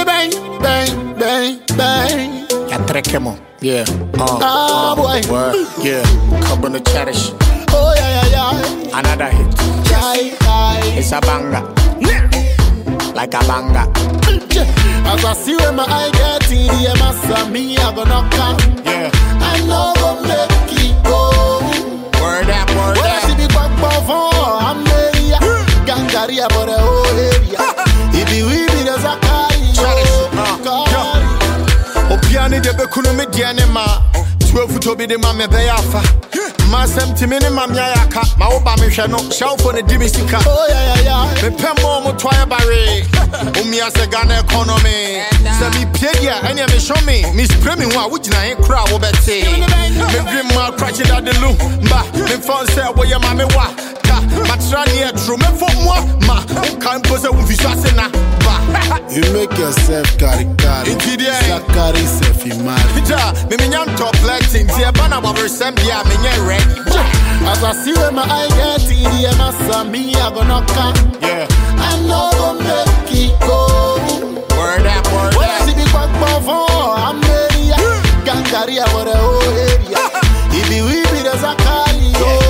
the bang, bang, bang, bang. Ya trekemo, yeah. Boy. Word, yeah. Come on the cherish. Oh yeah, yeah, yeah. Another hit. Yeah. It's a banger. Like a banger. As I see when my eye get in the massa, me I gonna come. Yeah. I know go make it go. Word up, word When I see the back before, I'm there. Gangaria for the whole area. If you will be the Zakari, Opiani de Bekunumi Dianema, 12 to be the Mamma Bayafa. Masem Timini Mamiaka, Maoba Mishano, shout for the Dimisika. Oh yeah. The Pemo Twaya Barre, Umia Sagana economy. Semi Piedia, and you show me, Miss Premium, which I crowd will bet say. The grim mark crashing at the loom, but the phone said, where your mammy wa. Matrania true, me for moi, ma, can't pose a Vishasena. You make yourself carry. Zakari self in marriage. Mimian top lighting, Tiabana over Sambia, Minya red. As I see when my eye get in the massa, me I gonna come. Yeah. I know go make it go. Word up, word When I up. see the back before, I'm there. Gangaria for the whole area. If you will be the Zakari,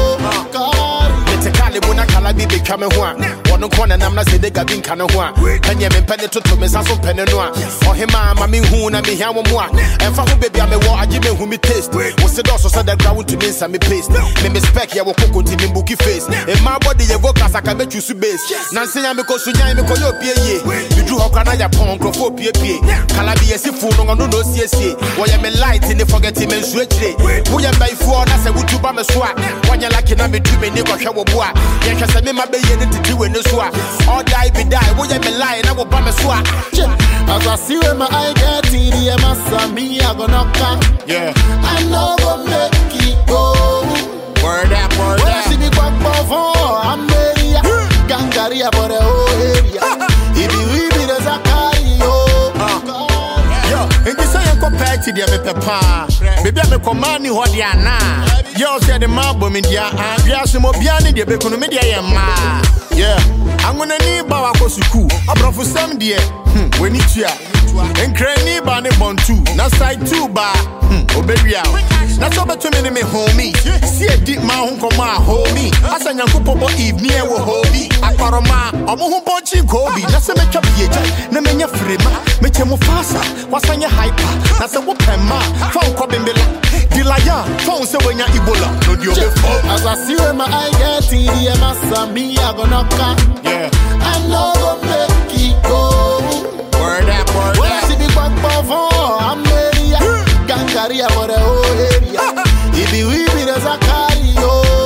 Muna Calabi become one. One corner, I'm not saying they got in Canoa. And you may penny to me, Sasso Penanoa. Or him, Mammy, who and me, how one. And for who baby, I may walk, Jimmy, whom me taste. Was the also said that ground to me, some paste. May spec, you will cook on Timmy Bookie face. In my body, you work as I can bet you to base. Nancy, I'm because Sunya, because you're PA. You drew Hokanaya Pong, for PA. Calabi, as if food on no CSA. Why am I light in the forgetting and switch? Who am by 4 as I would to Bama swat. When you're like an to me, never show a boy. Yes, I mean my baby to do in the swat. Or die be die, would you be lying? I will buy my swat. As I see when my eye get in the massa, me I gonna come. Yeah. I know go make it go. Word up, word When I up. see the back before, I'm there. Gangaria for the whole area. If you will be the Zakari, Yo, and this I am compared to the papa. Maybe I'm a command you what they are now. Yo, said the marble media, and yes, Mobiani, the Beconomedia, yeah. I'm gonna need Bawakosiku, a bro for some dear. When it's here, and Cranny Barney Bon 2, not side 2 bar, Oberia. That's over to me, homie. See a deep mountain come my homie. As a young couple evening, I will hold me. I paroma, I'm a home punching Kobe. That's a make up here. Namenya Frima, make him faster. What's on your hyper? That's a whoopin' ma. Found Cobbin Dilaya, found so when you're Ebola. No, you as I see when my eye get in the massa, me I gonna come. Yeah. I know go make it go. Word up, word When I up. see the back before, I'm there. Gangaria for the whole area. If you will be the Zakari,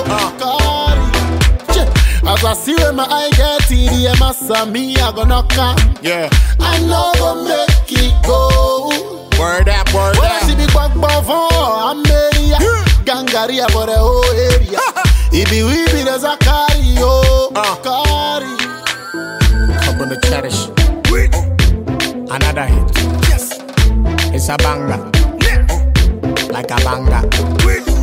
as I see when my eye get in the massa, me I gonna come. Yeah. I know go make it go. Word up, word When I up. see the back before, I'm there. Gangaria for the whole area. If you will be the Zakari, Come on the cherish. Another hit. Yes. It's a banger. Like a banger.